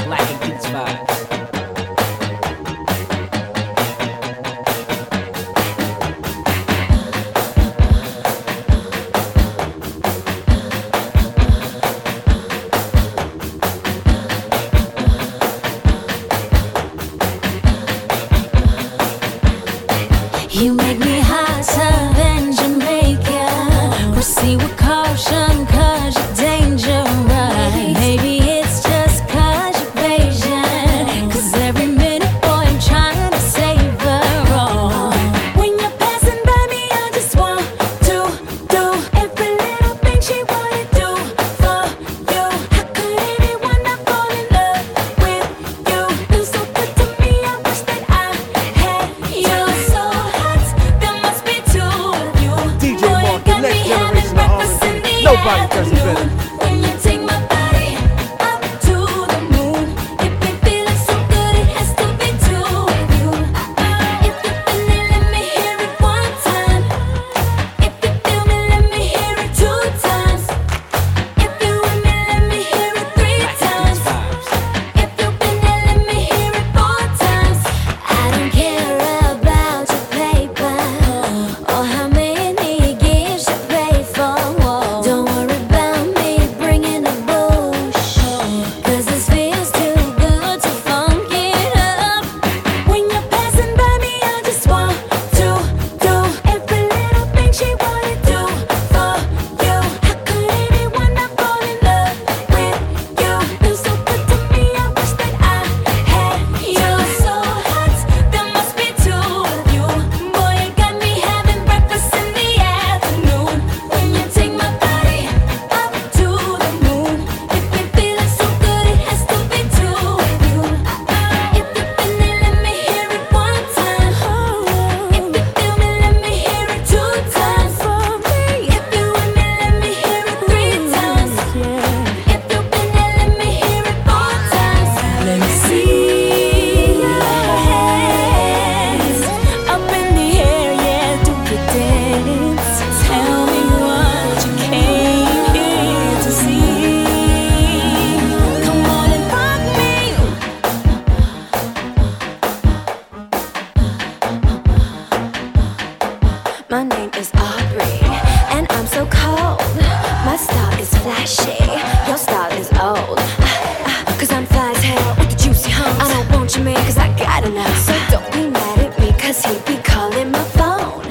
Black and Beats vibes. You make me hotter than Jamaica. Proceed with caution, cause you're dangerous. Maybe it's just cause you're patient. Cause every minute, boy, I'm trying to savor all. When you're passing by me, I just want to do every little thing she wanna do for you. How could anyone not fall in love with you? You're so good to me, I wish that I had you. So hot, there must be two of you. DJ Boy, Mark, you the got next me generation having of breakfast in R&B. the Nobody does it better. afternoon. When you take my body up to the moon, if it feeling so good, it has to be two of you. If you feel it, let me hear it one time. If you feel me, let me hear it two times. If you with me, let me hear it three times. If you've been there, let me hear it four times. I don't care about your paper or how many gifts you pay for. Don't worry about me bringing the bullshit, cause this feels too good to funk it up. When you're passing by me, I just want to do every little thing she wanna do for you. How could anyone not fall in love with you? You're so good to me, I wish that I had you. So hot, there must be two of you. Boy, you got me having breakfast in the afternoon. When you take my body up to the moon, if you feeling so good, it has to be two of you. If you feel it, let me hear it one time. If you feel me, let me hear it two times. If you with me, let me hear it three times. If you've been there, let me hear it four times. Let me see your hands up in the air, yeah, do your dance. Tell me what you came here to see. Come on and rock me. My name is Aubrey, and I'm so cold. My style is flashy, your style is old. Cause I'm fly as hell with the juicy humps. I don't want your man cause I got enough. So don't be mad at me cause he be calling my phone.